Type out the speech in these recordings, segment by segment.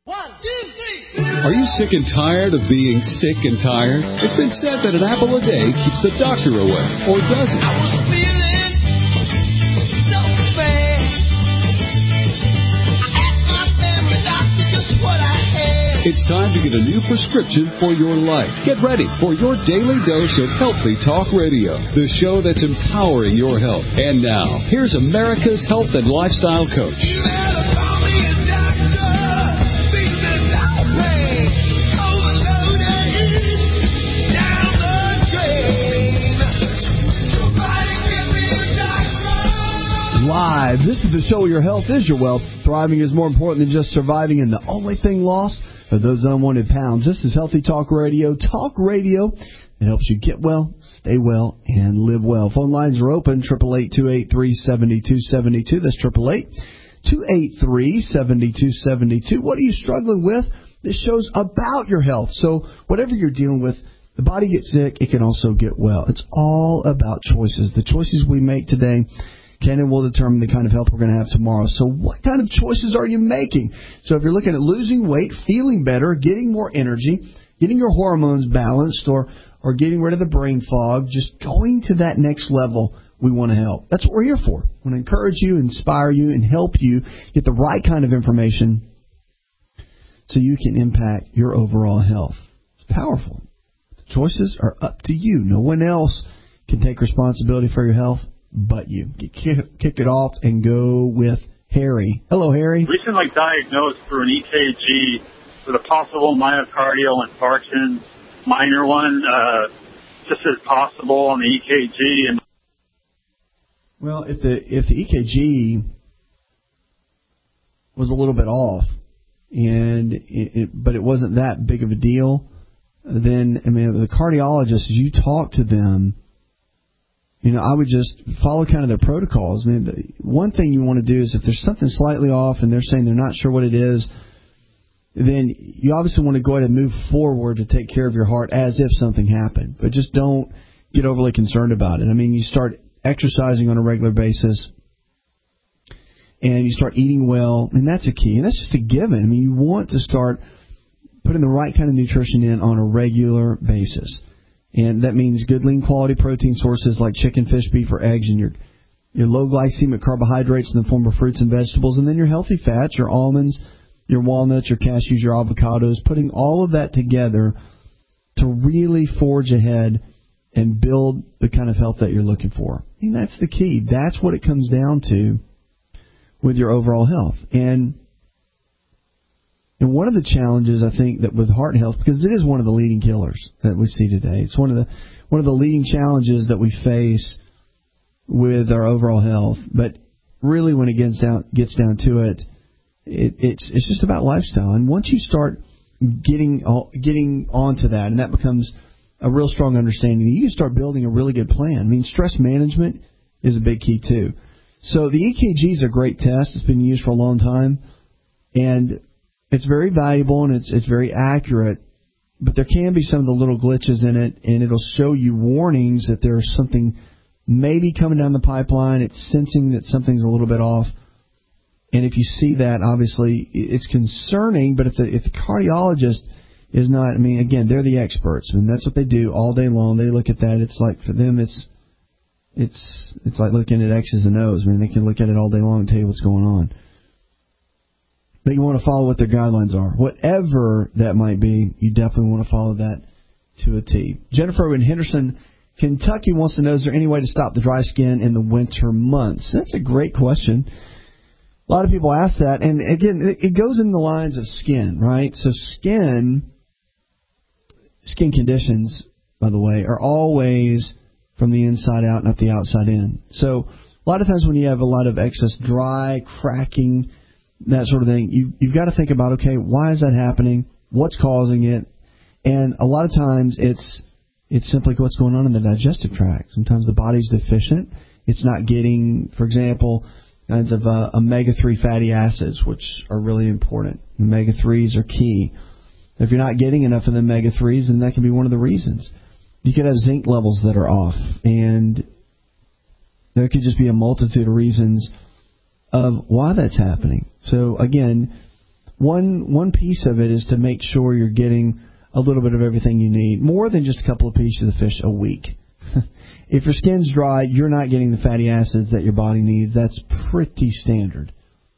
1, 2, 3. Are you sick and tired of being sick and tired? It's been said that an apple a day keeps the doctor away, or does it? I was feeling so bad. I asked my family doctor just what I had. It's time to get a new prescription for your life. Get ready for your daily dose of Healthy Talk Radio, the show that's empowering your health. And now, here's America's health and lifestyle coach. You better call me a doctor. Live. This is the show where your health is your wealth. Thriving is more important than just surviving, and the only thing lost are those unwanted pounds. This is Healthy Talk Radio. Talk radio that helps you get well, stay well, and live well. Phone lines are open, 888-283-7272. That's 888-283-7272. What are you struggling with? This show's about your health. So whatever you're dealing with, the body gets sick, it can also get well. It's all about choices. The choices we make today can and will determine the kind of health we're going to have tomorrow. So what kind of choices are you making? So if you're looking at losing weight, feeling better, getting more energy, getting your hormones balanced, or getting rid of the brain fog, just going to that next level, we want to help. That's what we're here for. We want to encourage you, inspire you, and help you get the right kind of information so you can impact your overall health. It's powerful. The choices are up to you. No one else can take responsibility for your health but you. Kick it off and go with Harry. Hello, Harry. Recently diagnosed through an EKG with a possible myocardial infarction, minor one, just as possible on the EKG. And well, if the EKG was a little bit off, but it wasn't that big of a deal, then I mean the cardiologist, as you talk to them, I would just follow kind of their protocols. I mean, one thing you want to do is if there's something slightly off and they're saying they're not sure what it is, then you obviously want to go ahead and move forward to take care of your heart as if something happened. But just don't get overly concerned about it. I mean, you start exercising on a regular basis and you start eating well, and that's a key. And that's just a given. I mean, you want to start putting the right kind of nutrition in on a regular basis. And that means good, lean, quality protein sources like chicken, fish, beef, or eggs, and your low glycemic carbohydrates in the form of fruits and vegetables, and then your healthy fats, your almonds, your walnuts, your cashews, your avocados, putting all of that together to really forge ahead and build the kind of health that you're looking for. And that's the key. That's what it comes down to with your overall health. And one of the challenges, I think, that with heart health, because it is one of the leading killers that we see today, it's one of the leading challenges that we face with our overall health. But really, when it gets down to it, it's just about lifestyle. And once you start getting onto that, and that becomes a real strong understanding, you can start building a really good plan. I mean, stress management is a big key too. So the EKG is a great test. It's been used for a long time, and it's very valuable and it's very accurate, but there can be some of the little glitches in it, and it'll show you warnings that there's something maybe coming down the pipeline. It's sensing that something's a little bit off. And if you see that, obviously, it's concerning, but if the cardiologist is not, I mean, again, they're the experts. I mean, that's what they do all day long. They look at that. It's like, for them, it's like looking at X's and O's. I mean, they can look at it all day long and tell you what's going on. But you want to follow what their guidelines are. Whatever that might be, you definitely want to follow that to a T. Jennifer in Henderson, Kentucky wants to know, is there any way to stop the dry skin in the winter months? That's a great question. A lot of people ask that. And again, it goes in the lines of skin, right? So skin conditions, by the way, are always from the inside out, not the outside in. So a lot of times when you have a lot of excess dry, cracking, that sort of thing, you've got to think about, okay, why is that happening? What's causing it? And a lot of times it's simply what's going on in the digestive tract. Sometimes the body's deficient. It's not getting, for example, kinds of omega-3 fatty acids, which are really important. Omega-3s are key. If you're not getting enough of the omega-3s, then that can be one of the reasons. You could have zinc levels that are off, and there could just be a multitude of reasons of why that's happening. So, again, one piece of it is to make sure you're getting a little bit of everything you need, more than just a couple of pieces of fish a week. If your skin's dry, you're not getting the fatty acids that your body needs. That's pretty standard.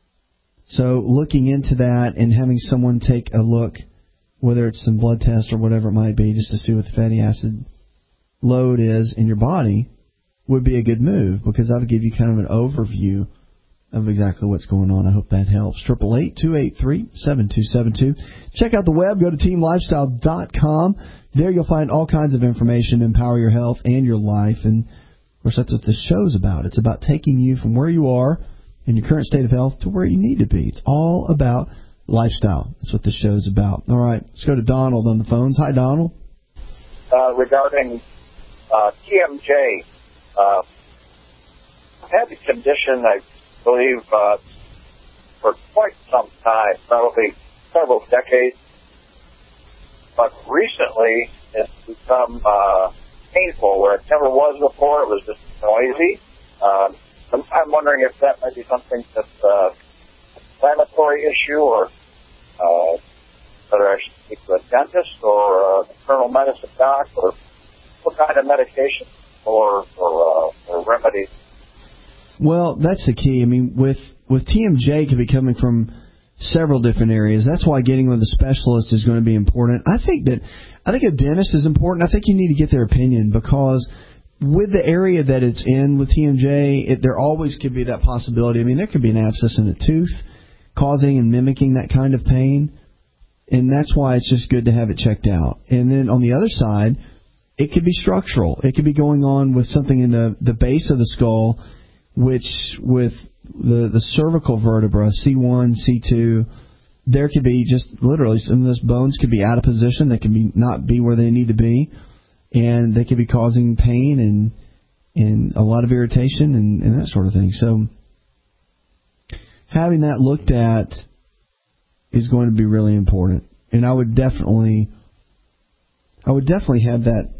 So looking into that and having someone take a look, whether it's some blood test or whatever it might be, just to see what the fatty acid load is in your body, would be a good move, because that would give you kind of an overview of exactly what's going on. I hope that helps. 888-283-7272. Check out the web. Go to teamlifestyle.com. There you'll find all kinds of information to empower your health and your life. And, of course, that's what this show's about. It's about taking you from where you are in your current state of health to where you need to be. It's all about lifestyle. That's what this show's about. All right, let's go to Donald on the phones. Hi, Donald. Regarding TMJ, I've had the condition, I believe, for quite some time, probably several decades. But recently, it's become painful, where it never was before. It was just noisy. I'm wondering if that might be something that's an inflammatory issue, or whether I should speak to a dentist or an internal medicine doc, or what kind of medication or remedy. Well, that's the key. I mean, with TMJ, it could be coming from several different areas. That's why getting with a specialist is going to be important. I think a dentist is important. I think you need to get their opinion, because with the area that it's in with TMJ, there always could be that possibility. I mean, there could be an abscess in a tooth causing and mimicking that kind of pain, and that's why it's just good to have it checked out. And then on the other side, it could be structural. It could be going on with something in the base of the skull, which with the cervical vertebra, C1, C2, there could be just literally some of those bones could be out of position. They could be not be where they need to be, and they could be causing pain and a lot of irritation and that sort of thing. So having that looked at is going to be really important. And I would definitely have that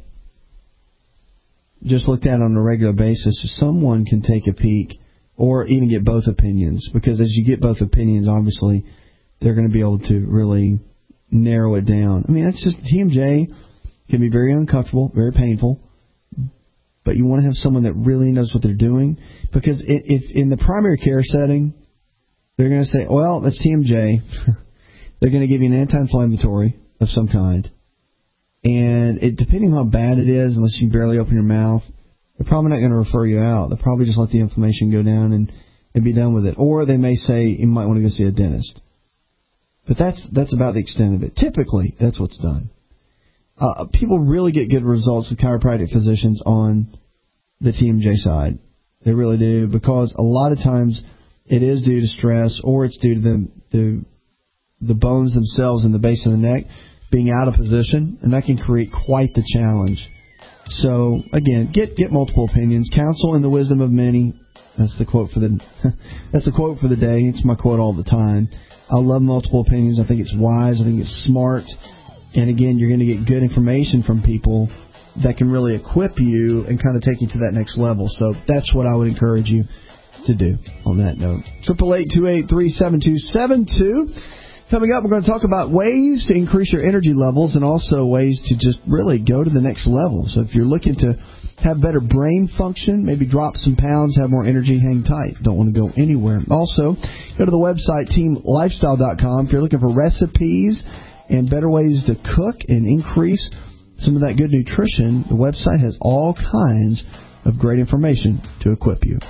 just looked at on a regular basis, so someone can take a peek or even get both opinions. Because as you get both opinions, obviously, they're going to be able to really narrow it down. I mean, that's just TMJ can be very uncomfortable, very painful, but you want to have someone that really knows what they're doing. Because if in the primary care setting, they're going to say, well, that's TMJ. They're going to give you an anti-inflammatory of some kind. And depending on how bad it is, unless you can barely open your mouth, they're probably not going to refer you out. They'll probably just let the inflammation go down and be done with it. Or they may say you might want to go see a dentist. But that's about the extent of it. Typically, that's what's done. People really get good results with chiropractic physicians on the TMJ side. They really do, because a lot of times it is due to stress, or it's due to the bones themselves in the base of the neck being out of position, and that can create quite the challenge. So again, get multiple opinions. Counsel in the wisdom of many. That's the quote for the day. It's my quote all the time. I love multiple opinions. I think it's wise. I think it's smart. And again, you're going to get good information from people that can really equip you and kind of take you to that next level. So that's what I would encourage you to do on that note. 888-283-7272. Coming up, we're going to talk about ways to increase your energy levels and also ways to just really go to the next level. So if you're looking to have better brain function, maybe drop some pounds, have more energy, hang tight. Don't want to go anywhere. Also, go to the website teamlifestyle.com. If you're looking for recipes and better ways to cook and increase some of that good nutrition, the website has all kinds of great information to equip you.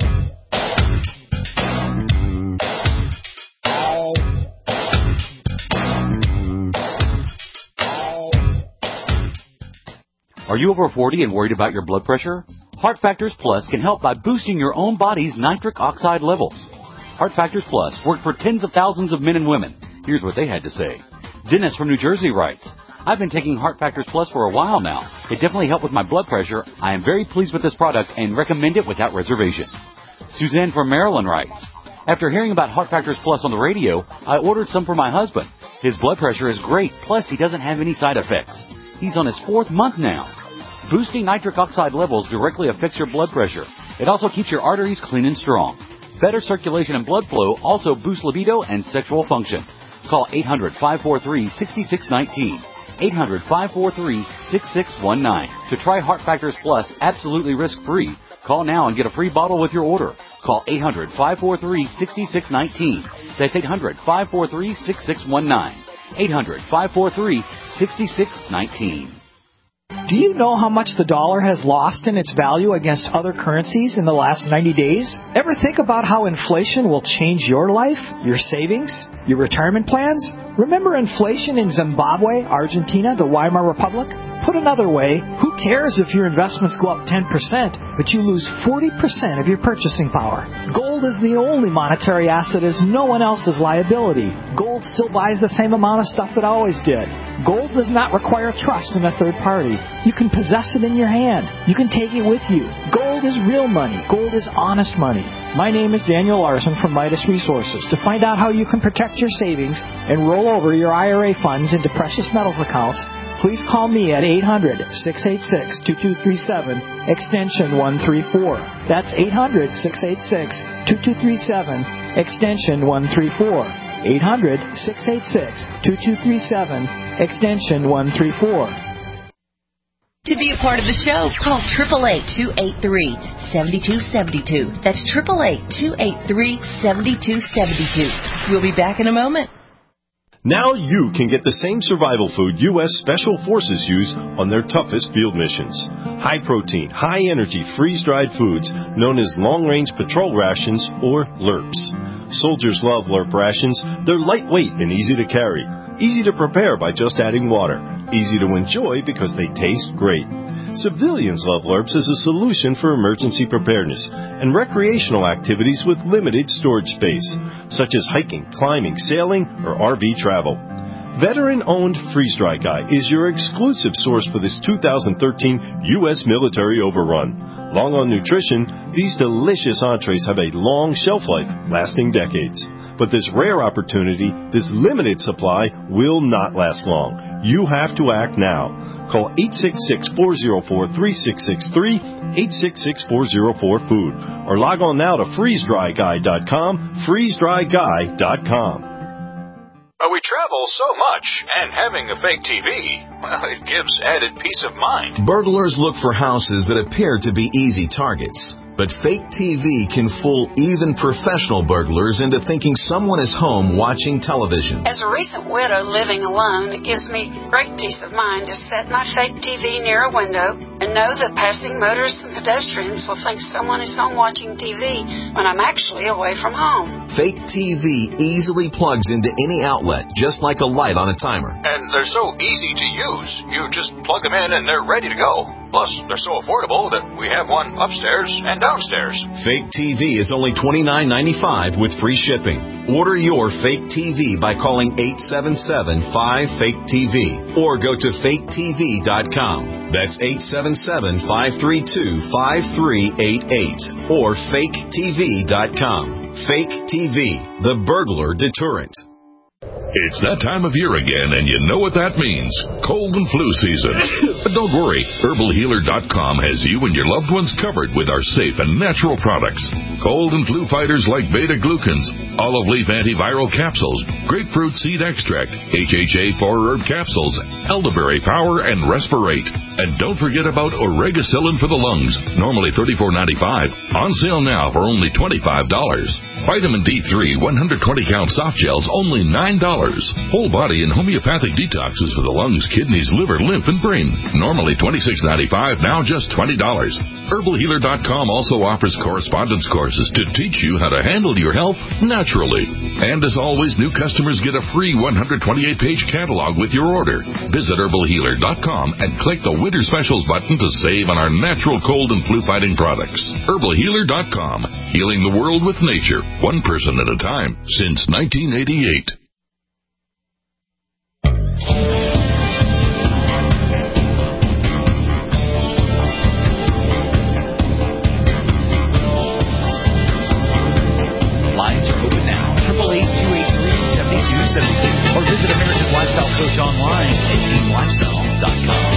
Are you over 40 and worried about your blood pressure? Heart Factors Plus can help by boosting your own body's nitric oxide levels. Heart Factors Plus worked for tens of thousands of men and women. Here's what they had to say. Dennis from New Jersey writes, I've been taking Heart Factors Plus for a while now. It definitely helped with my blood pressure. I am very pleased with this product and recommend it without reservation. Suzanne from Maryland writes, after hearing about Heart Factors Plus on the radio, I ordered some for my husband. His blood pressure is great, plus he doesn't have any side effects. He's on his 4th month now. Boosting nitric oxide levels directly affects your blood pressure. It also keeps your arteries clean and strong. Better circulation and blood flow also boosts libido and sexual function. Call 800-543-6619. 800-543-6619. To try Heart Factors Plus absolutely risk-free, call now and get a free bottle with your order. Call 800-543-6619. That's 800-543-6619. 800-543-6619. Do you know how much the dollar has lost in its value against other currencies in the last 90 days? Ever think about how inflation will change your life, your savings, your retirement plans? Remember inflation in Zimbabwe, Argentina, the Weimar Republic? Put another way, who cares if your investments go up 10%, but you lose 40% of your purchasing power? Gold is the only monetary asset as no one else's liability. Gold still buys the same amount of stuff it always did. Gold does not require trust in a third party. You can possess it in your hand. You can take it with you. Gold is real money. Gold is honest money. My name is Daniel Larson from Midas Resources. To find out how you can protect your savings and roll over your IRA funds into precious metals accounts, please call me at 800-686-2237, extension 134. That's 800-686-2237, extension 134. 800-686-2237, extension 134. To be a part of the show, call 888-283-7272. That's 888-283-7272. We'll be back in a moment. Now you can get the same survival food U.S. Special Forces use on their toughest field missions. High-protein, high-energy, freeze-dried foods known as long-range patrol rations, or LRPs. Soldiers love LRP rations. They're lightweight and easy to carry. Easy to prepare by just adding water. Easy to enjoy because they taste great. Civilians love LRPs as a solution for emergency preparedness and recreational activities with limited storage space, such as hiking, climbing, sailing, or RV travel. Veteran-owned Freeze Dry Guy is your exclusive source for this 2013 U.S. military overrun. Long on nutrition, these delicious entrees have a long shelf life, lasting decades. But this rare opportunity, this limited supply, will not last long. You have to act now. Call 866-404-3663, 866-404-FOOD, or log on now to freezedryguy.com, freezedryguy.com. We travel so much, and having a fake TV, well, it gives added peace of mind. Burglars look for houses that appear to be easy targets. But fake TV can fool even professional burglars into thinking someone is home watching television. As a recent widow living alone, it gives me great peace of mind to set my fake TV near a window and know that passing motorists and pedestrians will think someone is home watching TV when I'm actually away from home. Fake TV easily plugs into any outlet, just like a light on a timer. And they're so easy to use. You just plug them in and they're ready to go. Plus, they're so affordable that we have one upstairs and downstairs. Fake TV is only $29.95 with free shipping. Order your fake TV by calling 877-5FAKE-TV or go to faketv.com. That's 877-532-5388 or faketv.com. Fake TV, the burglar deterrent. It's that time of year again, and you know what that means. Cold and flu season. But don't worry. HerbalHealer.com has you and your loved ones covered with our safe and natural products. Cold and flu fighters like beta-glucans, olive leaf antiviral capsules, grapefruit seed extract, HHA 4-herb capsules, elderberry power, and Respirate. And don't forget about Oregacillin for the lungs, normally $34.95. On sale now for only $25. Vitamin D3 120-count soft gels, only $9. Whole body and homeopathic detoxes for the lungs, kidneys, liver, lymph, and brain. Normally $26.95, now just $20. HerbalHealer.com also offers correspondence courses to teach you how to handle your health naturally. And as always, new customers get a free 128-page catalog with your order. Visit HerbalHealer.com and click the Winter Specials button to save on our natural cold and flu-fighting products. HerbalHealer.com, healing the world with nature, one person at a time, since 1988. Lines are open now. 888-283-7272. Or visit America's Lifestyle Coach online at teamlifestyle.com.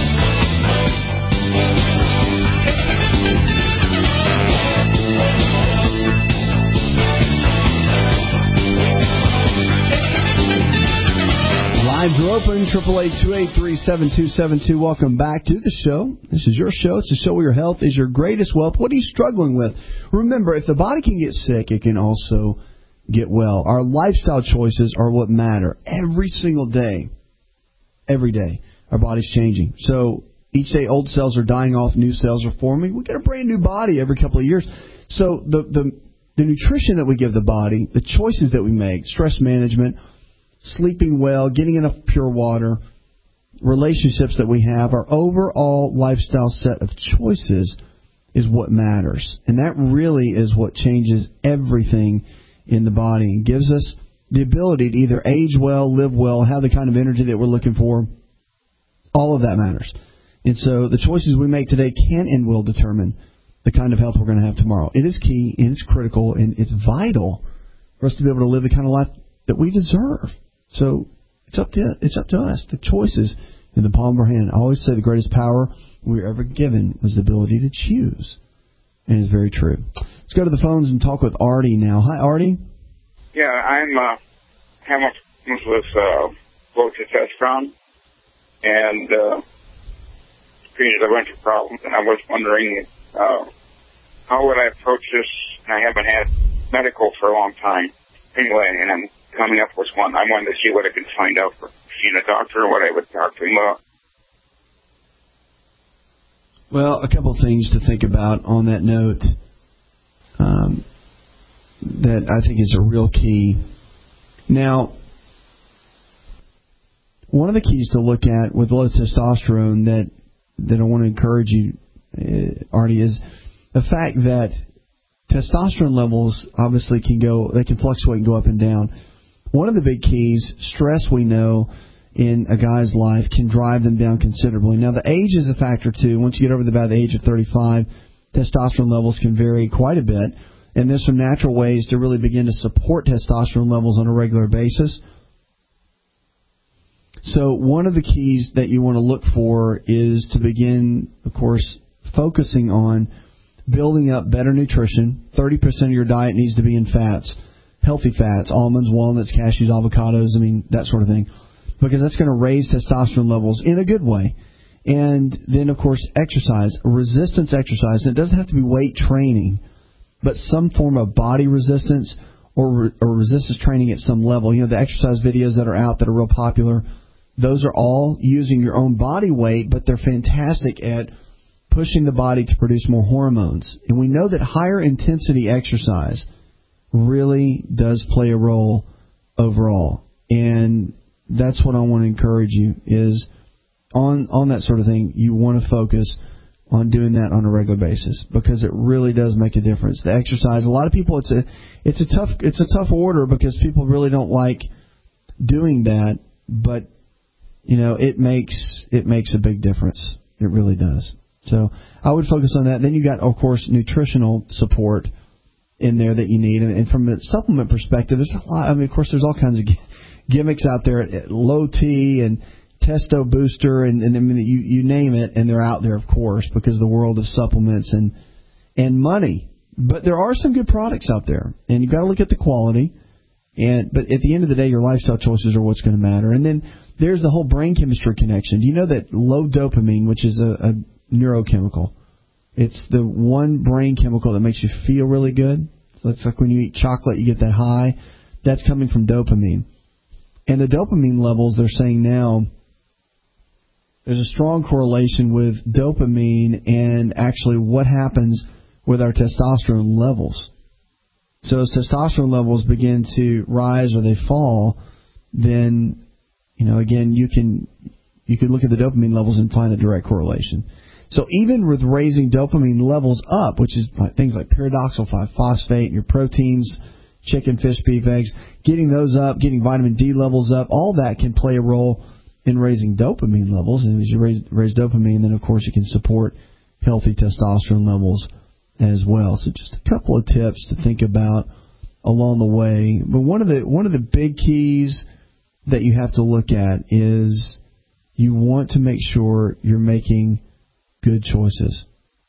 Lines are open, 888-283-7272. Welcome back to the show. This is your show. It's a show where your health is your greatest wealth. What are you struggling with? Remember, if the body can get sick, it can also get well. Our lifestyle choices are what matter. Every single day, every day, our body's changing. So each day, old cells are dying off, new cells are forming. We get a brand new body every couple of years. So the nutrition that we give the body, the choices that we make, stress management, sleeping well, getting enough pure water, relationships that we have, our overall lifestyle set of choices is what matters. And that really is what changes everything in the body and gives us the ability to either age well, live well, have the kind of energy that we're looking for. All of that matters. And so the choices we make today can and will determine the kind of health we're going to have tomorrow. It is key, and it's critical, and it's vital for us to be able to live the kind of life that we deserve. So it's up to us. The choices in the palm of our hand. I always say the greatest power we were ever given was the ability to choose. And it's very true. Let's go to the phones and talk with Artie now. Hi, Artie. Yeah, I'm having problems with low testosterone and created a bunch of problems. And I was wondering how would I approach this? I haven't had medical for a long time. Anyway, and I'm coming up with one. I wanted to see what I could find out for seeing a doctor, what I would talk to him about. Well, a couple of things to think about on that note that I think is a real key. Now, one of the keys to look at with low testosterone that I want to encourage you, Artie, is the fact that testosterone levels obviously can fluctuate and go up and down. One of the big keys, stress, we know, in a guy's life can drive them down considerably. Now, the age is a factor, too. Once you get over about the age of 35, testosterone levels can vary quite a bit. And there's some natural ways to really begin to support testosterone levels on a regular basis. So one of the keys that you want to look for is to begin, of course, focusing on building up better nutrition. 30% of your diet needs to be in fats, healthy fats, almonds, walnuts, cashews, avocados, that sort of thing, because that's going to raise testosterone levels in a good way. And then, of course, exercise, resistance exercise. And it doesn't have to be weight training, but some form of body resistance or resistance training at some level. You know, the exercise videos that are out that are real popular, those are all using your own body weight, but they're fantastic at pushing the body to produce more hormones. And we know that higher intensity exercise really does play a role overall. And that's what I want to encourage you is on that sort of thing, you want to focus on doing that on a regular basis because it really does make a difference. The exercise, a lot of people, it's a tough order because people really don't like doing that, but you know, it makes a big difference. It really does. So I would focus on that. Then you got, of course, nutritional support in there that you need. And from a supplement perspective, there's a lot. Of course, there's all kinds of gimmicks out there, low T and Testo Booster, and you name it, and they're out there, of course, because of the world of supplements and money. But there are some good products out there, and you've got to look at the quality. But at the end of the day, your lifestyle choices are what's going to matter. And then there's the whole brain chemistry connection. Do you know that low dopamine, which is a neurochemical, it's the one brain chemical that makes you feel really good. So it's like when you eat chocolate, you get that high. That's coming from dopamine. And the dopamine levels, they're saying now, there's a strong correlation with dopamine and actually what happens with our testosterone levels. So as testosterone levels begin to rise or they fall, then, you know, again, you can look at the dopamine levels and find a direct correlation. So even with raising dopamine levels up, which is things like pyridoxal 5-phosphate, your proteins, chicken, fish, beef, eggs, getting those up, getting vitamin D levels up, all that can play a role in raising dopamine levels. And as you raise dopamine, then, of course, you can support healthy testosterone levels as well. So just a couple of tips to think about along the way. But one of the big keys that you have to look at is you want to make sure you're making good choices.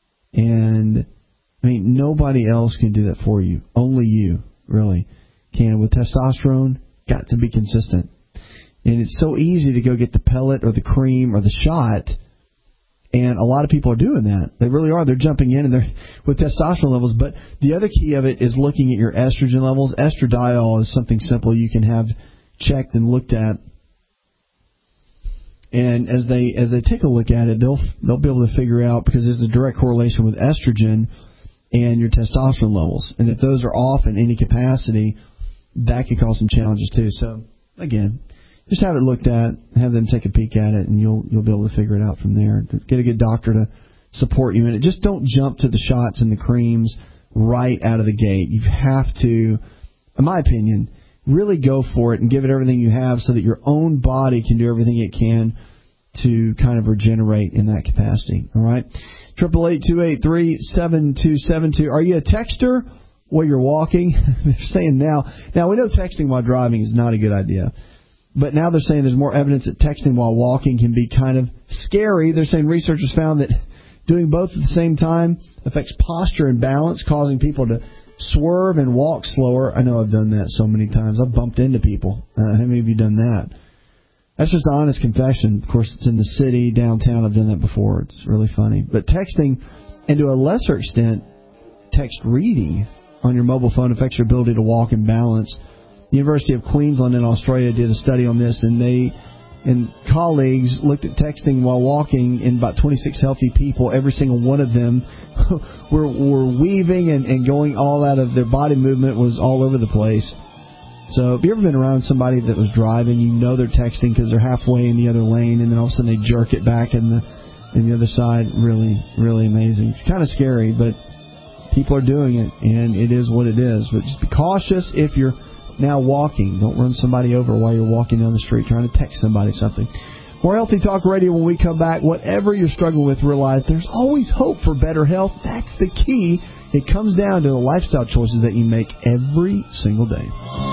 And, nobody else can do that for you. Only you, really, can. With testosterone, got to be consistent. And it's so easy to go get the pellet or the cream or the shot. And a lot of people are doing that. They really are. They're jumping in and they're with testosterone levels. But the other key of it is looking at your estrogen levels. Estradiol is something simple you can have checked and looked at. And as they take a look at it, they'll be able to figure out, because there's a direct correlation with estrogen and your testosterone levels. And if those are off in any capacity, that could cause some challenges too. So again, just have it looked at, have them take a peek at it, and you'll be able to figure it out from there. Get a good doctor to support you in it. Just don't jump to the shots and the creams right out of the gate. You have to, in my opinion, really go for it and give it everything you have so that your own body can do everything it can to kind of regenerate in that capacity. All right? 888-283-7272. Are you a texter while you're walking? They're saying now we know texting while driving is not a good idea. But now they're saying there's more evidence that texting while walking can be kind of scary. They're saying researchers found that doing both at the same time affects posture and balance, causing people to swerve and walk slower. I know I've done that so many times. I've bumped into people. How many of you done that? That's just an honest confession. Of course, it's in the city, downtown. I've done that before. It's really funny. But texting, and to a lesser extent, text reading on your mobile phone affects your ability to walk and balance. The University of Queensland in Australia did a study on this, and they and colleagues looked at texting while walking in about 26 healthy people. Every single one of them were weaving and going all out of their body movement was all over the place. So have you ever been around somebody that was driving, you know they're texting because they're halfway in the other lane, and then all of a sudden they jerk it back in the other side? Really, really amazing. It's kind of scary, but people are doing it, and it is what it is. But just be cautious if you're now walking. Don't run somebody over while you're walking down the street trying to text somebody something. More Healthy Talk Radio when we come back. Whatever you're struggling with, realize there's always hope for better health. That's the key. It comes down to the lifestyle choices that you make every single day.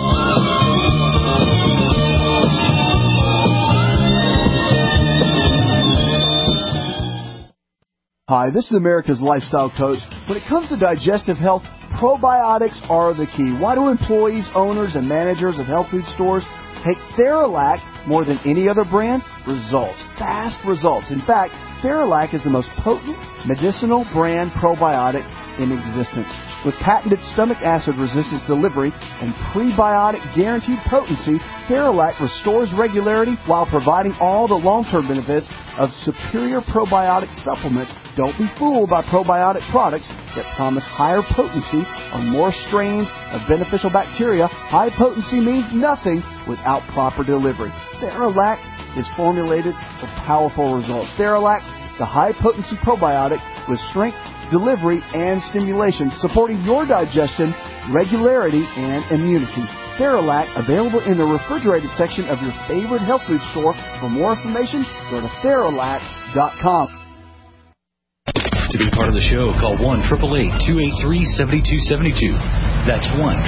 Hi, this is America's Lifestyle Coach. When it comes to digestive health, probiotics are the key. Why do employees, owners, and managers of health food stores take Theralac more than any other brand? Results. Fast results. In fact, Theralac is the most potent medicinal brand probiotic in existence. With patented stomach acid resistance delivery and prebiotic guaranteed potency, Theralac restores regularity while providing all the long-term benefits of superior probiotic supplements. Don't be fooled by probiotic products that promise higher potency on more strains of beneficial bacteria. High potency means nothing without proper delivery. Theralac is formulated for powerful results. Theralac, the high-potency probiotic with strength, delivery, and stimulation, supporting your digestion, regularity, and immunity. Theralac, available in the refrigerated section of your favorite health food store. For more information, go to Theralac.com. To be part of the show, call 1-888-283-7272. That's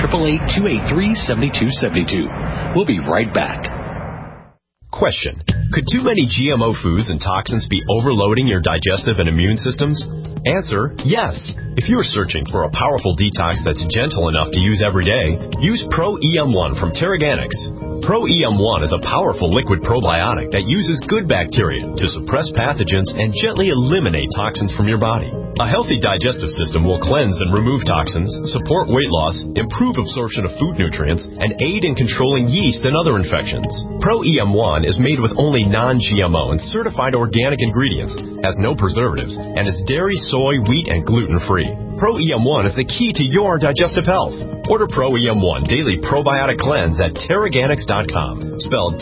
1-888-283-7272. We'll be right back. Question: could too many GMO foods and toxins be overloading your digestive and immune systems? Answer: yes. If you are searching for a powerful detox that's gentle enough to use every day, use Pro-EM1 from Teraganix. Pro-EM1 is a powerful liquid probiotic that uses good bacteria to suppress pathogens and gently eliminate toxins from your body. A healthy digestive system will cleanse and remove toxins, support weight loss, improve absorption of food nutrients, and aid in controlling yeast and other infections. Pro-EM1 is made with only non-GMO and certified organic ingredients, has no preservatives, and is dairy, soy, wheat, and gluten-free. Pro-EM1 is the key to your digestive health. Order Pro-EM1 Daily Probiotic Cleanse at Teraganix.com, spelled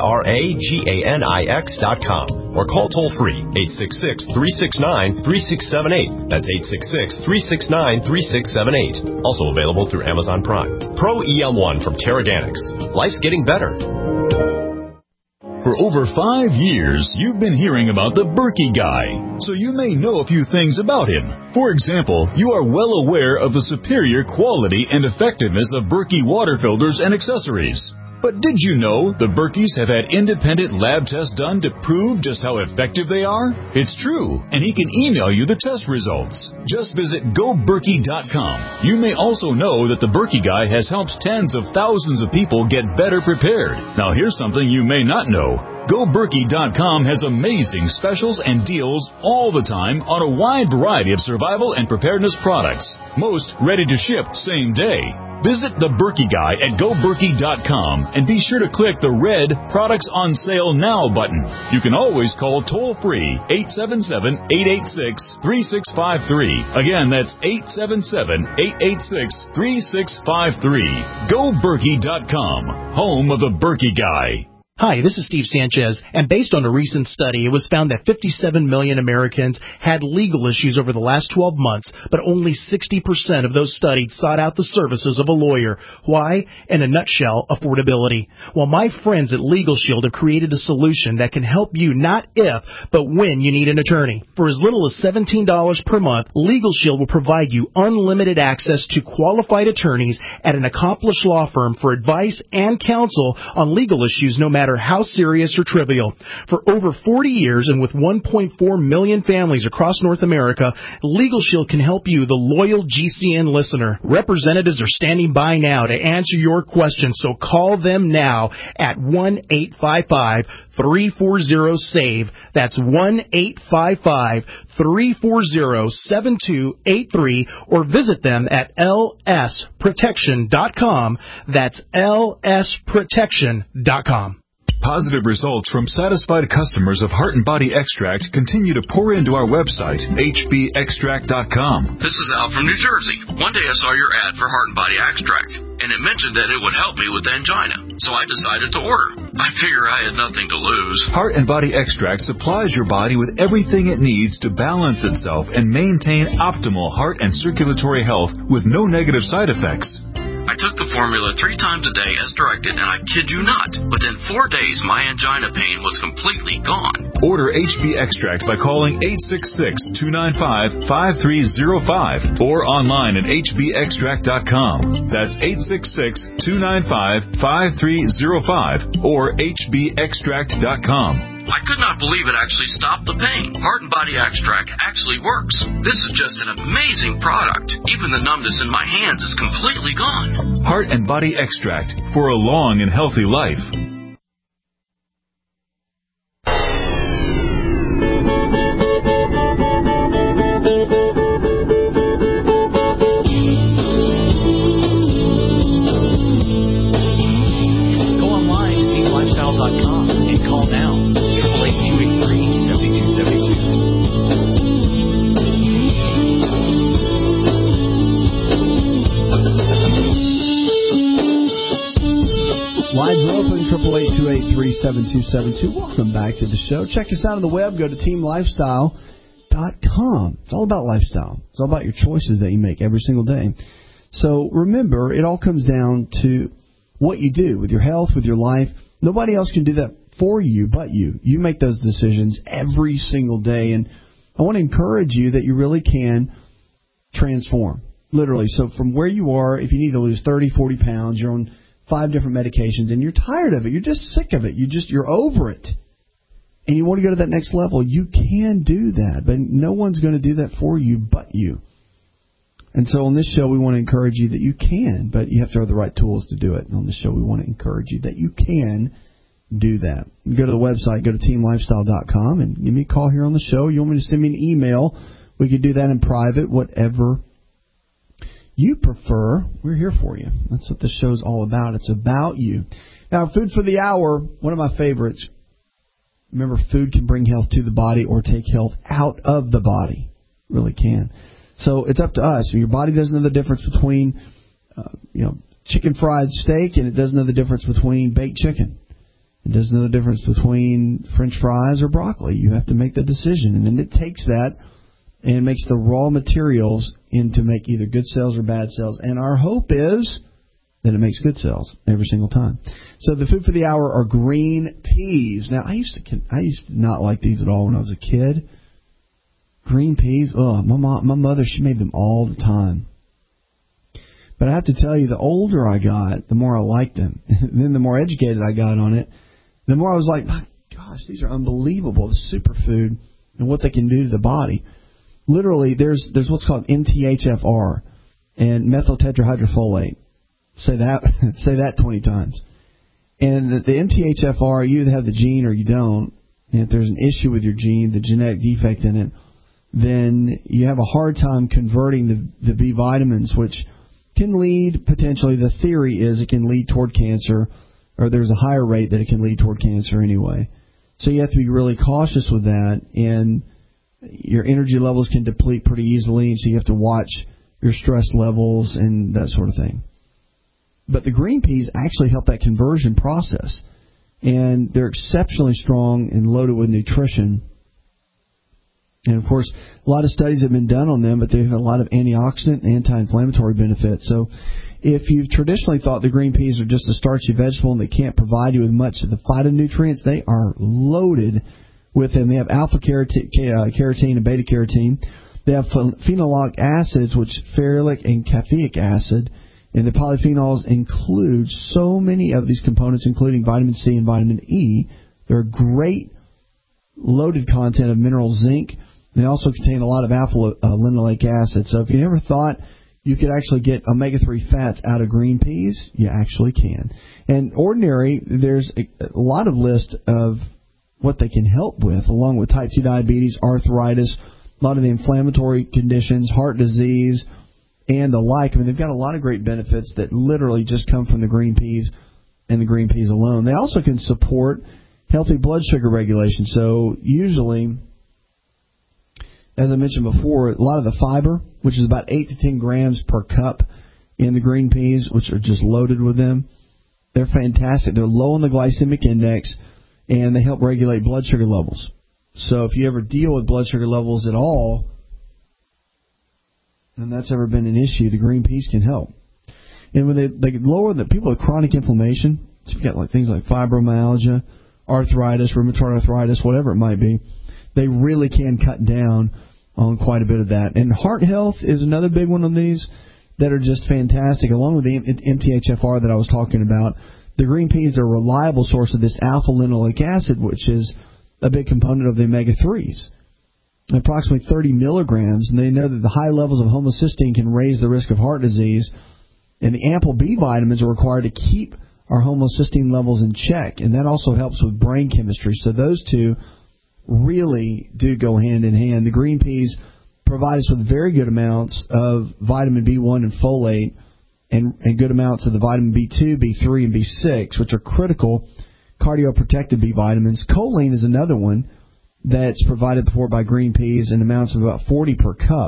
Teraganix.com, or call toll-free 866-369-3678. That's 866-369-3678. Also available through Amazon Prime. Pro-EM1 from Teraganix. Life's getting better. For over 5 years, you've been hearing about the Berkey Guy, so you may know a few things about him. For example, you are well aware of the superior quality and effectiveness of Berkey water filters and accessories. But did you know the Berkeys have had independent lab tests done to prove just how effective they are? It's true, and he can email you the test results. Just visit GoBerkey.com. You may also know that the Berkey Guy has helped tens of thousands of people get better prepared. Now here's something you may not know. GoBerkey.com has amazing specials and deals all the time on a wide variety of survival and preparedness products. Most ready to ship same day. Visit the Berkey Guy at GoBerkey.com and be sure to click the red Products on Sale Now button. You can always call toll-free 877-886-3653. Again, that's 877-886-3653. GoBerkey.com, home of the Berkey Guy. Hi, this is Steve Sanchez, and based on a recent study, it was found that 57 million Americans had legal issues over the last 12 months, but only 60% of those studied sought out the services of a lawyer. Why? In a nutshell, affordability. Well, my friends at Legal Shield have created a solution that can help you not if, but when you need an attorney. For as little as $17 per month, Legal Shield will provide you unlimited access to qualified attorneys at an accomplished law firm for advice and counsel on legal issues no matter how serious or trivial. For over 40 years and with 1.4 million families across North America, Legal Shield can help you, the loyal GCN listener. Representatives are standing by now to answer your questions, so call them now at 1-855-340-SAVE. That's 1-855-340-7283, or visit them at lsprotection.com. That's lsprotection.com. Positive results from satisfied customers of Heart and Body Extract continue to pour into our website, hbextract.com. This is Al from New Jersey. One day I saw your ad for Heart and Body Extract, and it mentioned that it would help me with angina, so I decided to order. I figure I had nothing to lose. Heart and Body Extract supplies your body with everything it needs to balance itself and maintain optimal heart and circulatory health with no negative side effects. I took the formula 3 times a day as directed, and I kid you not, within 4 days my angina pain was completely gone. Order HB Extract by calling 866-295-5305 or online at hbextract.com. That's 866-295-5305 or hbextract.com. I could not believe it actually stopped the pain. Heart and Body Extract actually works. This is just an amazing product. Even the numbness in my hands is completely gone. Heart and Body Extract for a long and healthy life. Go online to teamlifestyle.com and call now. 888-283-7272. Lines are open, 888-283-7272. Welcome back to the show. Check us out on the web. Go to teamlifestyle.com. It's all about lifestyle. It's all about your choices that you make every single day. So remember, it all comes down to what you do with your health, with your life. Nobody else can do that for you but you. You make those decisions every single day. And I want to encourage you that you really can transform, literally. So from where you are, if you need to lose 30, 40 pounds, you're on 5 different medications, and you're tired of it. You're just sick of it. You're over it. And you want to go to that next level. You can do that, but no one's going to do that for you but you. And so on this show, we want to encourage you that you can, but you have to have the right tools to do it. And on this show, we want to encourage you that you can do that. Go to the website, go to teamlifestyle.com, and give me a call here on the show. You want me to send me an email, we can do that in private, whatever you prefer. We're here for you. That's what this show's all about. It's about you. Now, food for the hour, one of my favorites. Remember, food can bring health to the body or take health out of the body. It really can. So it's up to us. Your body doesn't know the difference between chicken fried steak, and it doesn't know the difference between baked chicken. It doesn't know the difference between French fries or broccoli. You have to make the decision. And then it takes that and makes the raw materials into make either good cells or bad cells. And our hope is that it makes good cells every single time. So the food for the hour are green peas. Now, I used to not like these at all when I was a kid. Green peas, my mother, she made them all the time. But I have to tell you, the older I got, the more I liked them. Then the more educated I got on it, the more I was like, my gosh, these are unbelievable, the superfood and what they can do to the body. Literally, there's what's called MTHFR and methyl tetrahydrofolate. Say that 20 times. And the MTHFR, you either have the gene or you don't. And if there's an issue with your gene, the genetic defect in it, then you have a hard time converting the B vitamins, which can lead, potentially, the theory is it can lead toward cancer, or there's a higher rate that it can lead toward cancer anyway. So you have to be really cautious with that, and your energy levels can deplete pretty easily, so you have to watch your stress levels and that sort of thing. But the green peas actually help that conversion process, and they're exceptionally strong and loaded with nutrition. And, of course, a lot of studies have been done on them, but they have a lot of antioxidant and anti-inflammatory benefits. So if you've traditionally thought the green peas are just a starchy vegetable and they can't provide you with much of the phytonutrients, they are loaded with them. They have alpha-carotene and beta-carotene. They have phenolic acids, which ferulic and caffeic acid. And the polyphenols include so many of these components, including vitamin C and vitamin E. They're great loaded content of mineral zinc. They also contain a lot of alpha-linoleic acid. So if you never thought you could actually get omega-3 fats out of green peas, you actually can. And ordinary, there's a lot of list of what they can help with, along with type 2 diabetes, arthritis, a lot of the inflammatory conditions, heart disease, and the like. I mean, they've got a lot of great benefits that literally just come from the green peas and the green peas alone. They also can support healthy blood sugar regulation. So usually, as I mentioned before, a lot of the fiber, which is about 8 to 10 grams per cup in the green peas, which are just loaded with them, they're fantastic. They're low on the glycemic index, and they help regulate blood sugar levels. So if you ever deal with blood sugar levels at all, and that's ever been an issue, the green peas can help. And when they lower the people with chronic inflammation, so you've got things like fibromyalgia, arthritis, rheumatoid arthritis, whatever it might be, they really can cut down on quite a bit of that. And heart health is another big one of these that are just fantastic. Along with the MTHFR that I was talking about, the green peas are a reliable source of this alpha-linoleic acid, which is a big component of the omega-3s. Approximately 30 milligrams, and they know that the high levels of homocysteine can raise the risk of heart disease, and the ample B vitamins are required to keep our homocysteine levels in check, and that also helps with brain chemistry. So those two really do go hand in hand. The green peas provide us with very good amounts of vitamin B1 and folate, and good amounts of the vitamin B2, B3, and B6, which are critical cardioprotective B vitamins. Choline is another one that's provided for by green peas in amounts of about 40 per cup.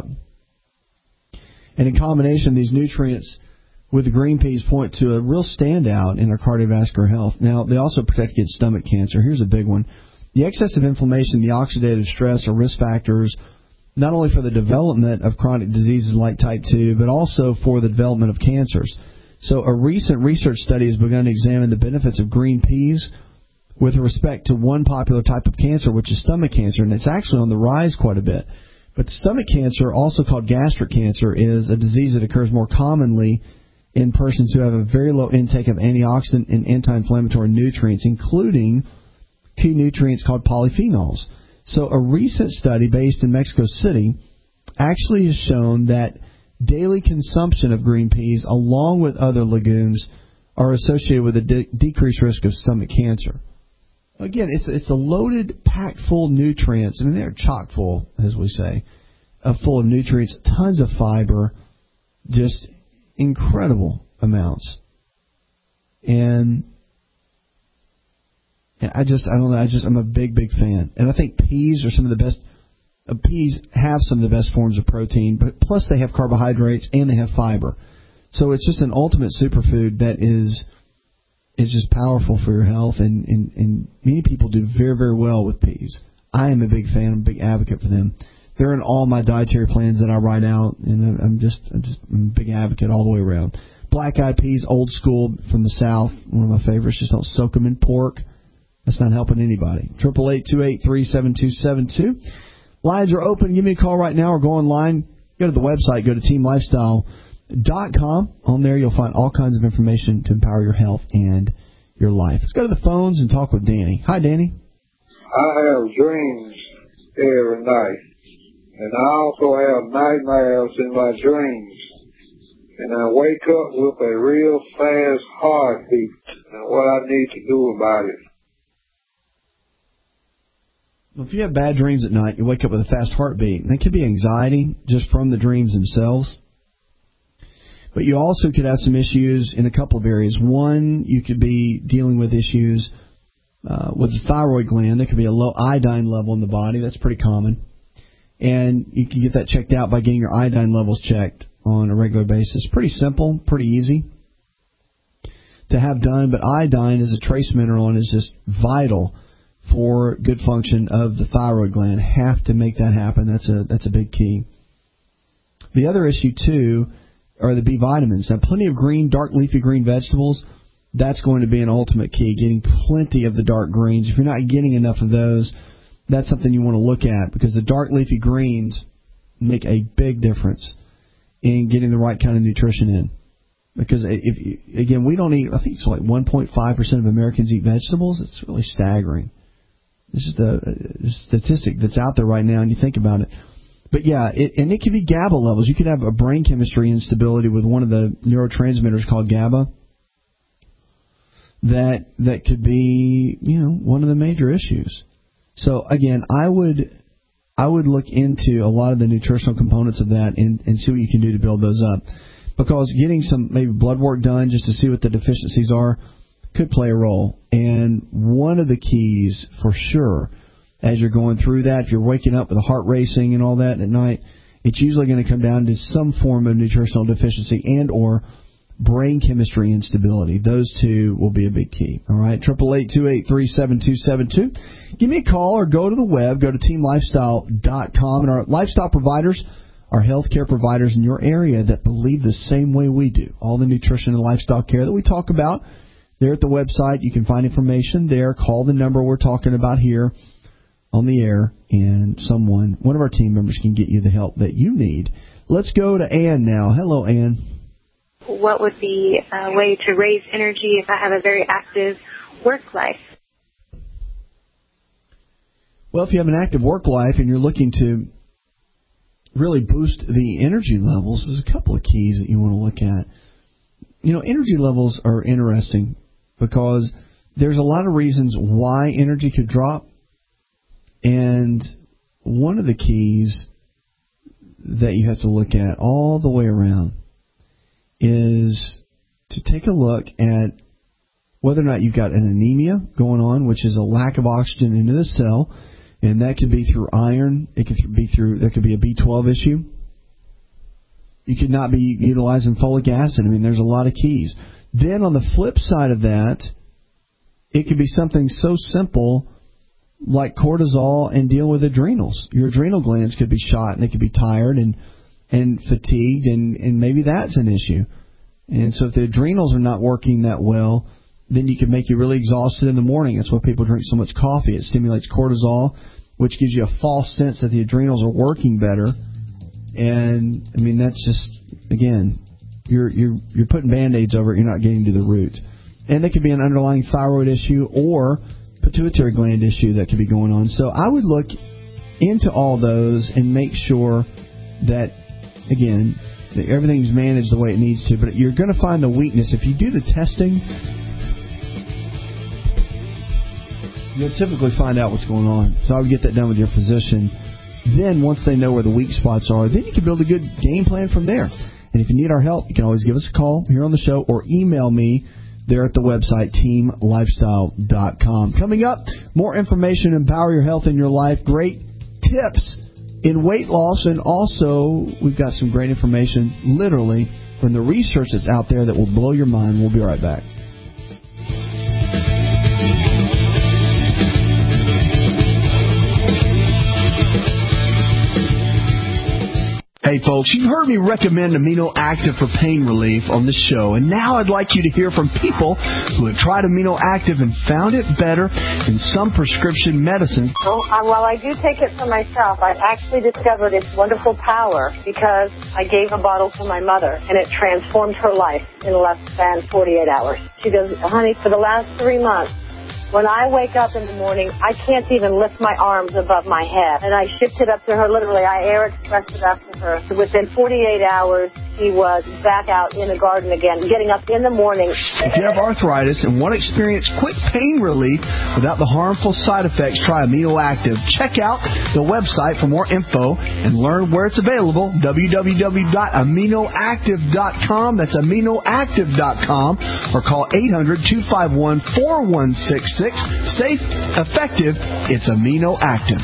And in combination, these nutrients with the green peas point to a real standout in our cardiovascular health. Now, they also protect against stomach cancer. Here's a big one. The excessive inflammation, the oxidative stress are risk factors not only for the development of chronic diseases like type 2, but also for the development of cancers. So a recent research study has begun to examine the benefits of green peas with respect to one popular type of cancer, which is stomach cancer, and it's actually on the rise quite a bit. But stomach cancer, also called gastric cancer, is a disease that occurs more commonly in persons who have a very low intake of antioxidant and anti-inflammatory nutrients, including key nutrients called polyphenols. So a recent study based in Mexico City actually has shown that daily consumption of green peas, along with other legumes, are associated with a decreased risk of stomach cancer. Again, it's a loaded, packed full of nutrients. I mean, they're chock full, as we say, full of nutrients, tons of fiber, just incredible amounts. And I'm a big fan. And I think peas are some of the best. Peas have some of the best forms of protein, but plus they have carbohydrates and they have fiber. So it's just an ultimate superfood that is just powerful for your health, and many people do very, very well with peas. I am a big fan. I'm a big advocate for them. They're in all my dietary plans that I write out, and I'm a big advocate all the way around. Black-eyed peas, old school from the South, one of my favorites. Just don't soak them in pork. That's not helping anybody. 888-283-7272. Lines are open. Give me a call right now or go online. Go to the website. Go to Team Lifestyle TeamLifestyle.com. On there, you'll find all kinds of information to empower your health and your life. Let's go to the phones and talk with Danny. Hi, Danny. I have dreams every night, and I also have nightmares in my dreams. And I wake up with a real fast heartbeat, and what I need to do about it. Well, if you have bad dreams at night, you wake up with a fast heartbeat. And that could be anxiety just from the dreams themselves. But you also could have some issues in a couple of areas. One, you could be dealing with issues with the thyroid gland. There could be a low iodine level in the body. That's pretty common. And you can get that checked out by getting your iodine levels checked on a regular basis. Pretty simple, pretty easy to have done. But iodine is a trace mineral and is just vital for good function of the thyroid gland. Have to make that happen. That's a big key. The other issue, too, are the B vitamins. Now, plenty of green, dark leafy green vegetables, that's going to be an ultimate key, getting plenty of the dark greens. If you're not getting enough of those, that's something you want to look at, because the dark leafy greens make a big difference in getting the right kind of nutrition in. Because, again, we don't eat, I think it's like 1.5% of Americans eat vegetables. It's really staggering. This is the statistic that's out there right now, and you think about it. But, yeah, and it could be GABA levels. You could have a brain chemistry instability with one of the neurotransmitters called GABA. That could be, one of the major issues. So, again, I would look into a lot of the nutritional components of that and see what you can do to build those up. Because getting some maybe blood work done just to see what the deficiencies are could play a role. And one of the keys for sure, as you're going through that, if you're waking up with a heart racing and all that at night, it's usually going to come down to some form of nutritional deficiency and or brain chemistry instability. Those two will be a big key. All right, 888-283-7272. Give me a call or go to the web. Go to TeamLifestyle.com. And our lifestyle providers are healthcare providers in your area that believe the same way we do. All the nutrition and lifestyle care that we talk about, they're at the website. You can find information there. Call the number we're talking about here on the air, and one of our team members can get you the help that you need. Let's go to Ann now. Hello, Ann. What would be a way to raise energy if I have a very active work life? Well, if you have an active work life and you're looking to really boost the energy levels, there's a couple of keys that you want to look at. Energy levels are interesting because there's a lot of reasons why energy could drop. And one of the keys that you have to look at all the way around is to take a look at whether or not you've got an anemia going on, which is a lack of oxygen into the cell, and that could be through iron. It could be there could be a B12 issue. You could not be utilizing folic acid. There's a lot of keys. Then on the flip side of that, it could be something so simple like cortisol and deal with adrenals. Your adrenal glands could be shot and they could be tired and fatigued, and maybe that's an issue. And so if the adrenals are not working that well, then you can make you really exhausted in the morning. That's why people drink so much coffee. It stimulates cortisol, which gives you a false sense that the adrenals are working better. And that's just, again, you're putting Band-Aids over it. You're not getting to the root. And there could be an underlying thyroid issue or pituitary gland issue that could be going on. So I would look into all those and make sure that, again, that everything's managed the way it needs to. But you're going to find the weakness. If you do the testing, you'll typically find out what's going on. So I would get that done with your physician. Then once they know where the weak spots are, then you can build a good game plan from there. And if you need our help, you can always give us a call here on the show or email me there at the website, TeamLifestyle.com. Coming up, more information to empower your health in your life. Great tips in weight loss. And also, we've got some great information, literally, from the research that's out there that will blow your mind. We'll be right back. Hey, Hey folks, you've heard me recommend Amino Active for pain relief on the show, and now I'd like you to hear from people who have tried Amino Active and found it better than some prescription medicines. Well, I do take it for myself. I actually discovered its wonderful power because I gave a bottle to my mother, and it transformed her life in less than 48 hours. She goes, honey, for the last 3 months, when I wake up in the morning, I can't even lift my arms above my head. And I shipped it up to her, literally. I air expressed it up to her. So within 48 hours, she was back out in the garden again, getting up in the morning. If you have arthritis and want to experience quick pain relief without the harmful side effects, try Amino Active. Check out the website for more info and learn where it's available, www.aminoactive.com. That's aminoactive.com, or call 800-251-4166. Safe, effective, it's Amino Active.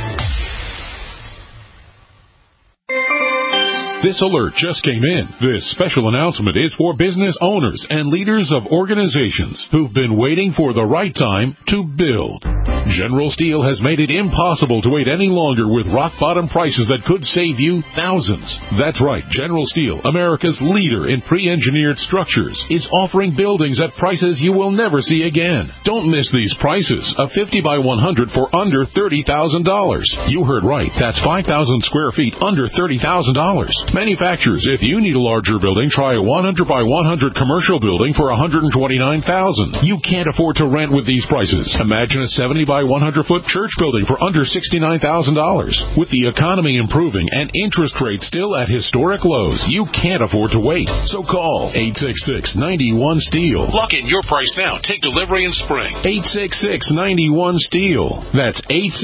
This alert just came in. This special announcement is for business owners and leaders of organizations who've been waiting for the right time to build. General Steel has made it impossible to wait any longer with rock-bottom prices that could save you thousands. That's right, General Steel, America's leader in pre-engineered structures, is offering buildings at prices you will never see again. Don't miss these prices. A 50 by 100 for under $30,000. You heard right. That's 5,000 square feet under $30,000. Manufacturers, if you need a larger building, try a 100 by 100 commercial building for $129,000. You can't afford to rent with these prices. Imagine a 70 by 100 foot church building for under $69,000. With the economy improving and interest rates still at historic lows, you can't afford to wait. So call 866-91-STEEL. Lock in your price now. Take delivery in spring. 866-91-STEEL. That's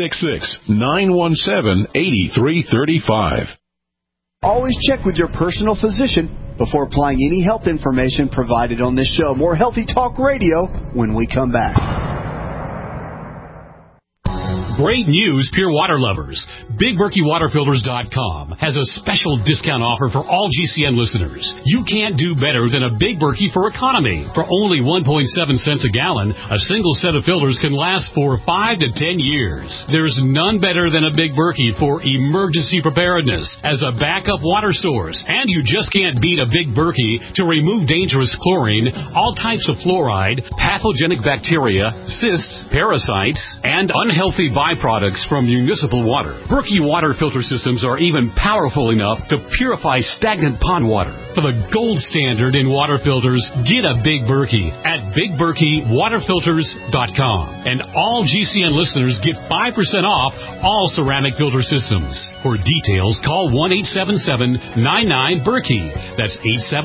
866-917-8335. Always check with your personal physician before applying any health information provided on this show. More Healthy Talk Radio when we come back. Great news, pure water lovers. BigBerkeyWaterFilters.com has a special discount offer for all GCN listeners. You can't do better than a Big Berkey for economy. For only 1.7 cents a gallon, a single set of filters can last for 5 to 10 years. There's none better than a Big Berkey for emergency preparedness as a backup water source. And you just can't beat a Big Berkey to remove dangerous chlorine, all types of fluoride, pathogenic bacteria, cysts, parasites, and unhealthy byproducts from municipal water. Berkey water filter systems are even powerful enough to purify stagnant pond water. For the gold standard in water filters, get a Big Berkey at BigBerkeyWaterFilters.com. And all GCN listeners get 5% off all ceramic filter systems. For details, call 1-877-99-BERKEY. That's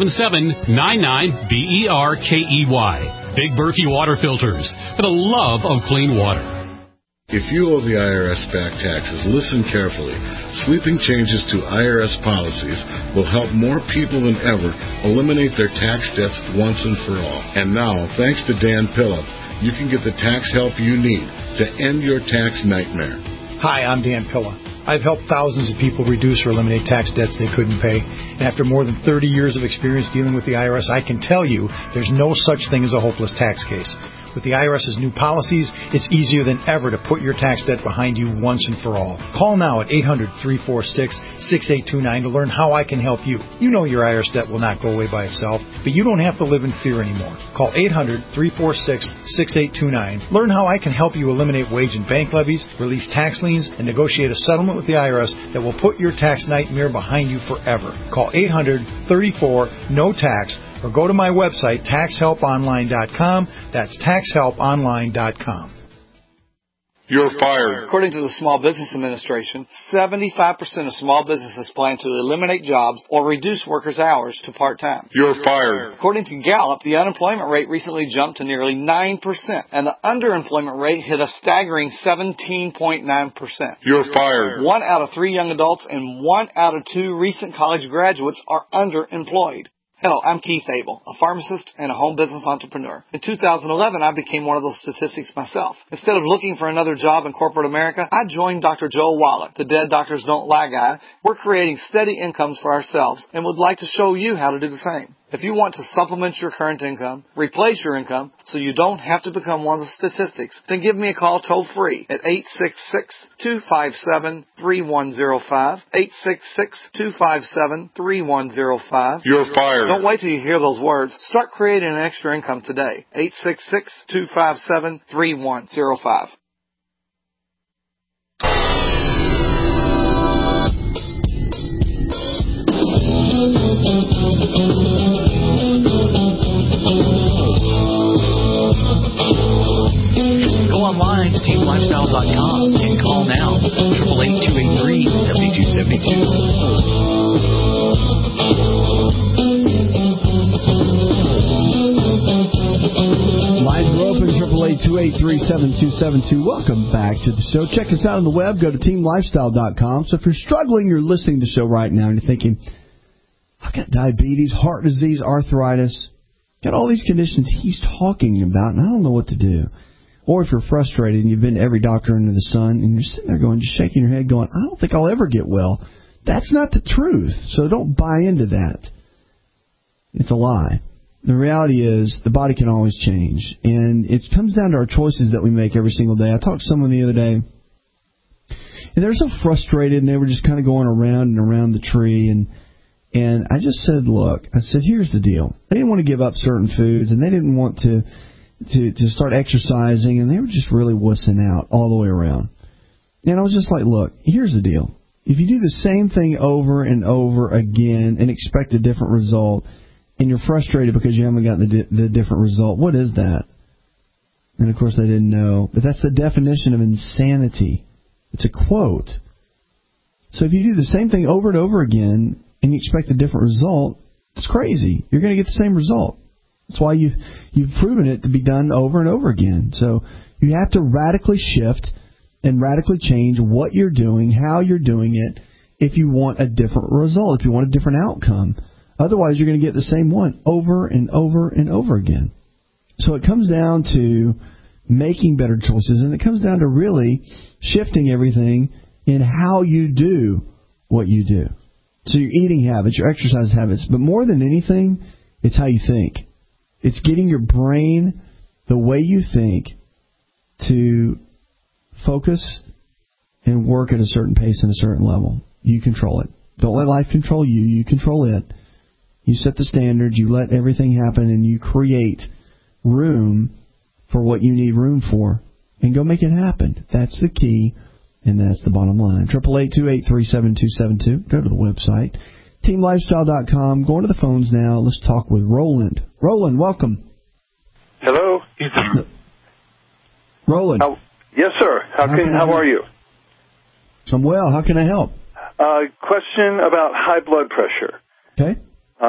877-99-BERKEY. Big Berkey Water Filters, for the love of clean water. If you owe the IRS back taxes, listen carefully. Sweeping changes to IRS policies will help more people than ever eliminate their tax debts once and for all. And now, thanks to Dan Pillip, you can get the tax help you need to end your tax nightmare. Hi, I'm Dan Pilla. I've helped thousands of people reduce or eliminate tax debts they couldn't pay. And after more than 30 years of experience dealing with the IRS, I can tell you there's no such thing as a hopeless tax case. With the IRS's new policies, it's easier than ever to put your tax debt behind you once and for all. Call now at 800-346-6829 to learn how I can help you. You know your IRS debt will not go away by itself, but you don't have to live in fear anymore. Call 800-346-6829. Learn how I can help you eliminate wage and bank levies, release tax liens, and negotiate a settlement with the IRS that will put your tax nightmare behind you forever. Call 800-34-NO-TAX or go to my website, taxhelponline.com. That's taxhelponline.com. You're fired. According to the Small Business Administration, 75% of small businesses plan to eliminate jobs or reduce workers' hours to part-time. You're fired. According to Gallup, the unemployment rate recently jumped to nearly 9%, and the underemployment rate hit a staggering 17.9%. You're fired. 1 out of 3 young adults and 1 out of 2 recent college graduates are underemployed. Hello, I'm Keith Abel, a pharmacist and a home business entrepreneur. In 2011, I became one of those statistics myself. Instead of looking for another job in corporate America, I joined Dr. Joel Wallach, the Dead Doctors Don't Lie guy. We're creating steady incomes for ourselves and would like to show you how to do the same. If you want to supplement your current income, replace your income, so you don't have to become one of the statistics, then give me a call toll-free at 866-257-3105, 866-257-3105. You're fired. Don't wait till you hear those words. Start creating an extra income today. 866-257-3105. Go online to teamlifestyle.com and call now. 888-372-7272. Lines are open, 888-283-7272. Welcome back to the show. Check us out on the web. Go to teamlifestyle.com. So if you're struggling, you're listening to the show right now, and you're thinking, I've got diabetes, heart disease, arthritis, got all these conditions he's talking about, and I don't know what to do. Or if you're frustrated and you've been to every doctor under the sun, and you're sitting there going, just shaking your head going, I don't think I'll ever get well. That's not the truth, so don't buy into that. It's a lie. The reality is the body can always change, and it comes down to our choices that we make every single day. I talked to someone the other day, and they were so frustrated, and they were just kind of going around and around the tree, and I just said, look, I said, here's the deal. They didn't want to give up certain foods, and they didn't want to start exercising, and they were just really wussing out all the way around. And I was just like, look, here's the deal. If you do the same thing over and over again and expect a different result, and you're frustrated because you haven't gotten the different result, what is that? And, of course, they didn't know. But that's the definition of insanity. It's a quote. So if you do the same thing over and over again and you expect a different result, it's crazy. You're going to get the same result. That's why you've proven it to be done over and over again. So you have to radically shift and radically change what you're doing, how you're doing it, if you want a different result, if you want a different outcome. Otherwise, you're going to get the same one over and over and over again. So it comes down to making better choices, and it comes down to really shifting everything in how you do what you do. So your eating habits, your exercise habits, but more than anything, it's how you think. It's getting your brain, the way you think, to focus and work at a certain pace and a certain level. You control it. Don't let life control you. You control it. You set the standards. You let everything happen, and you create room for what you need room for, and go make it happen. That's the key, and that's the bottom line. 888-283-7272. Go to the website. TeamLifestyle.com. Going to the phones now. Let's talk with Roland. Roland, welcome. Hello. Roland. Yes, sir. How are you? I'm well. How can I help? Question about high blood pressure. Okay.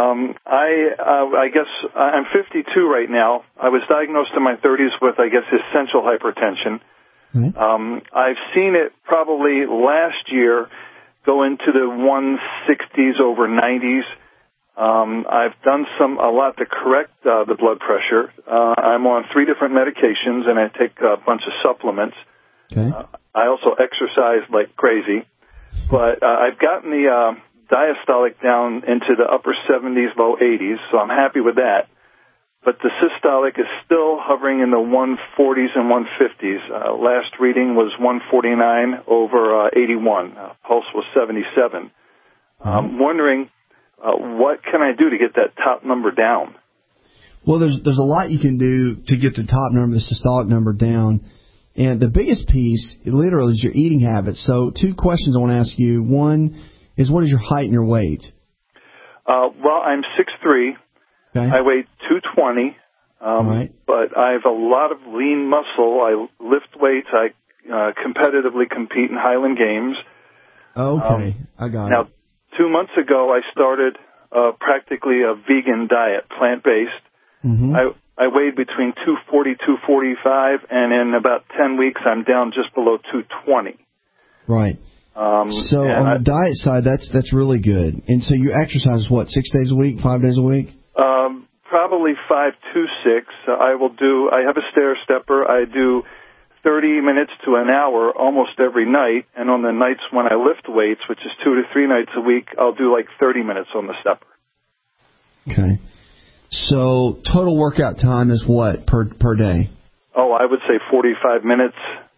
I guess I'm 52 right now. I was diagnosed in my 30s with, I guess, essential hypertension. Mm-hmm. I've seen it probably last year go into the 160s over 90s. I've done a lot to correct the blood pressure. I'm on 3 different medications, and I take a bunch of supplements. Okay. I also exercise like crazy. But I've gotten the diastolic down into the upper 70s, low 80s, so I'm happy with that. But the systolic is still hovering in the 140s and 150s. Last reading was 149 over 81. Pulse was 77. I'm wondering, what can I do to get that top number down? Well, there's a lot you can do to get the top number, the systolic number down. And the biggest piece, literally, is your eating habits. So 2 questions I want to ask you. One is, what is your height and your weight? Well, I'm 6'3". Okay. I weigh 220. Right. But I have a lot of lean muscle. I lift weights. I competitively compete in Highland Games. Okay. I got it. Now, 2 months ago, I started practically a vegan diet, plant-based. Mm-hmm. I weighed between 240, 245, and in about 10 weeks, I'm down just below 220. Right. So on the diet side, that's really good. And so you exercise, what, 6 days a week, 5 days a week? Probably 5 to 6. I have a stair stepper. I do 30 minutes to an hour almost every night. And on the nights when I lift weights, which is 2 to 3 nights a week, I'll do like 30 minutes on the stepper. Okay. So total workout time is what per day? Oh, I would say 45 minutes.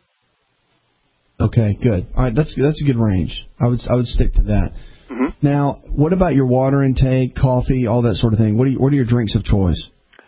Okay, good. All right, that's a good range. I would stick to that. Mm-hmm. Now, what about your water intake, coffee, all that sort of thing? What are your drinks of choice?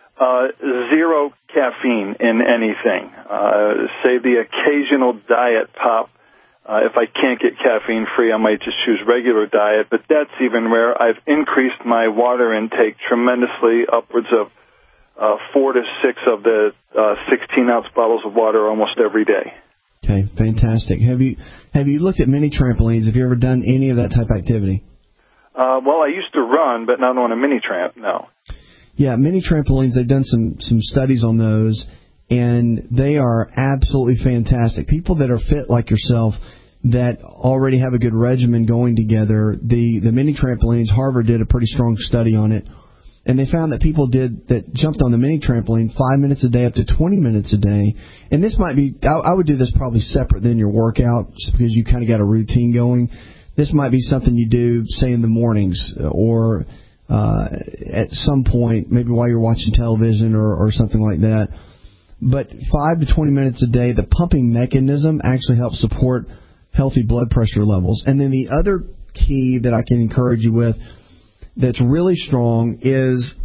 Zero caffeine in anything. Say the occasional diet pop. If I can't get caffeine-free, I might just choose regular diet, but that's even rare. I've increased my water intake tremendously, upwards of 4 to 6 of the 16-ounce bottles of water almost every day. Okay, fantastic. Have you looked at mini trampolines? Have you ever done any of that type of activity? Well, I used to run, but not on a mini tramp, no. Yeah, mini trampolines, they've done some studies on those, and they are absolutely fantastic. People that are fit like yourself that already have a good regimen going together, the mini trampolines, Harvard did a pretty strong study on it, and they found that people that jumped on the mini trampoline 5 minutes a day up to 20 minutes a day. And this might be, I would do this probably separate than your workout just because you kind of got a routine going. This might be something you do, say, in the mornings or at some point, maybe while you're watching television or something like that. But 5 to 20 minutes a day, the pumping mechanism actually helps support healthy blood pressure levels. And then the other key that I can encourage you with that's really strong is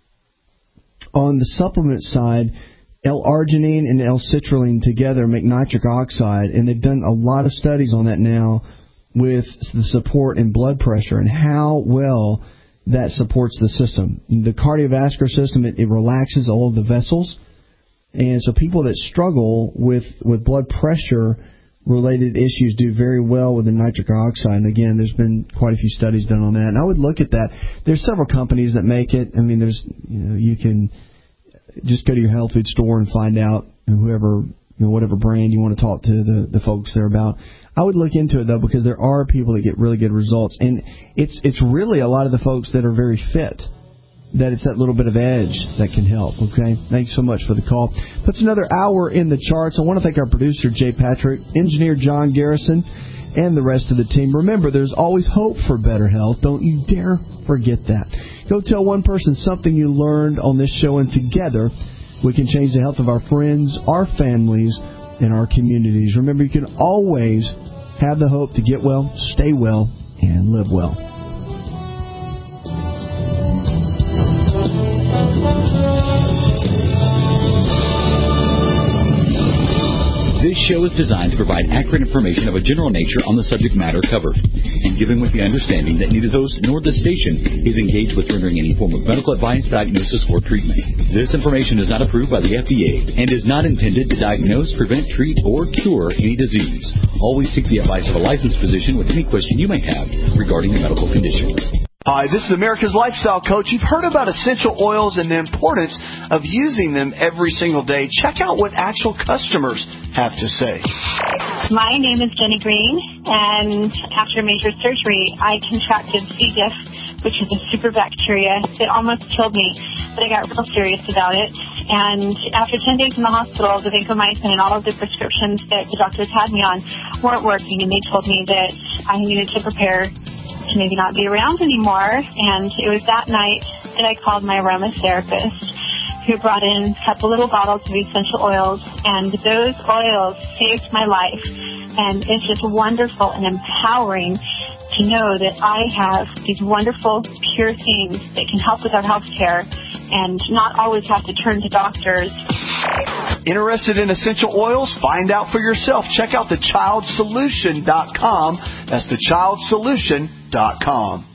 on the supplement side, L-arginine and L-citrulline together make nitric oxide, and they've done a lot of studies on that now with the support in blood pressure and how well that supports the system. The cardiovascular system, it relaxes all of the vessels, and so people that struggle with blood pressure related issues do very well with the nitric oxide. And again, there's been quite a few studies done on that. And I would look at that. There's several companies that make it. I mean, you can just go to your health food store and find out whatever brand you want to talk to the folks there about. I would look into it though, because there are people that get really good results, and it's really a lot of the folks that are very fit. That it's that little bit of edge that can help, okay? Thanks so much for the call. Puts another hour in the charts. I want to thank our producer, Jay Patrick, engineer John Garrison, and the rest of the team. Remember, there's always hope for better health. Don't you dare forget that. Go tell one person something you learned on this show, and together we can change the health of our friends, our families, and our communities. Remember, you can always have the hope to get well, stay well, and live well. This show is designed to provide accurate information of a general nature on the subject matter covered, and given with the understanding that neither the host nor the station is engaged with rendering any form of medical advice, diagnosis, or treatment. This information is not approved by the FDA and is not intended to diagnose, prevent, treat, or cure any disease. Always seek the advice of a licensed physician with any question you may have regarding a medical condition. Hi, this is America's Lifestyle Coach. You've heard about essential oils and the importance of using them every single day. Check out what actual customers have to say. My name is Jenny Green, and after major surgery, I contracted C. diff, which is a super bacteria. It almost killed me, but I got real serious about it. And after 10 days in the hospital, the vancomycin and all of the prescriptions that the doctors had me on weren't working, and they told me that I needed to prepare to maybe not be around anymore. And it was that night that I called my aromatherapist, who brought in a couple little bottles of essential oils, and those oils saved my life. And it's just wonderful and empowering to know that I have these wonderful, pure things that can help with our health care and not always have to turn to doctors. Interested in essential oils? Find out for yourself. Check out thechildsolution.com. That's thechildsolution.com.